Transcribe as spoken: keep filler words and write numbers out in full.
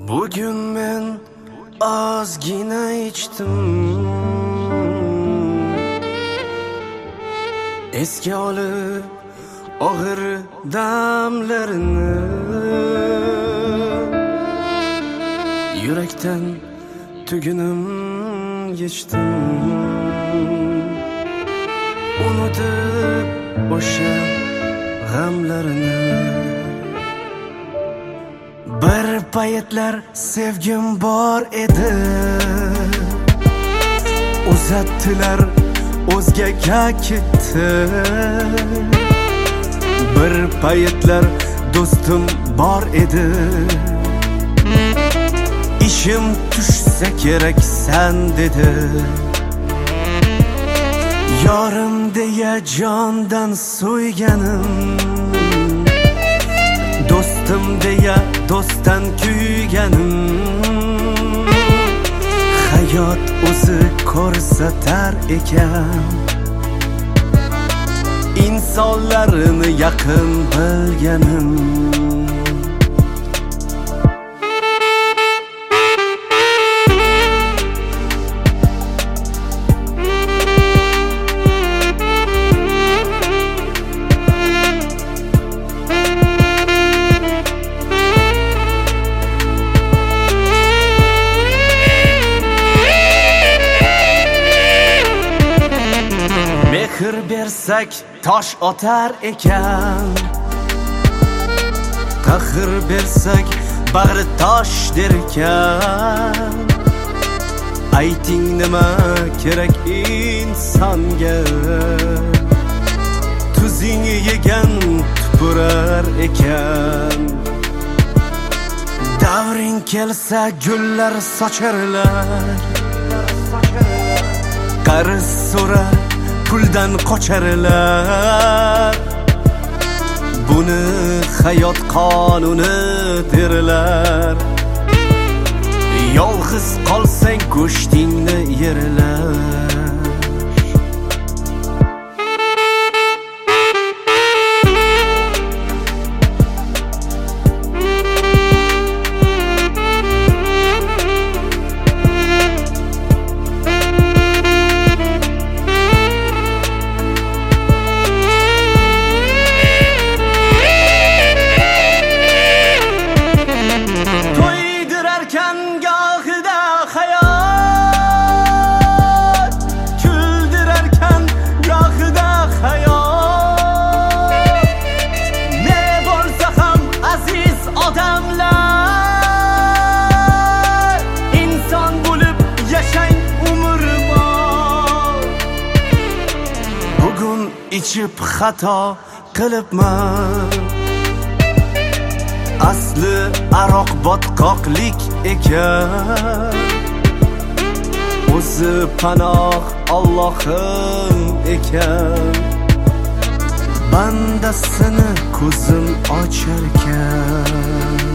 Bugün men ozgina ichdim, esga olib og'ir damlarini, yurakdan tugunim yechdim, unutib o'sha g'amlarini. Bir paytlar sevgim bor edi, uzatdilar o'zgaga ketdi. Bir paytlar do'stim bor edi, ishim tushsa kerak san dedi. Yorim deya jondan so'yganim, do'stim deya do'stdan kuyganim, hayot o'zi ko'rsatar ekan insonlarni yaqin bilganim. Mehr bersak tosh otar ekan, qahr bersak bag'ri tosh derkan. Ayting nima kerak insonga, tuzing yegan tupurar ekan. Davring kelsa gullar socharlar, qarz so'rar puldan qocharlar. Buni hayot qonuni derlar. Yolg'iz qolsang go'shtingni yerlar. İçip xato qilibman, asli aroq botqoqlik ekan. O'zi panoh Allohim ekan, bandasini ko'zim ocharkan.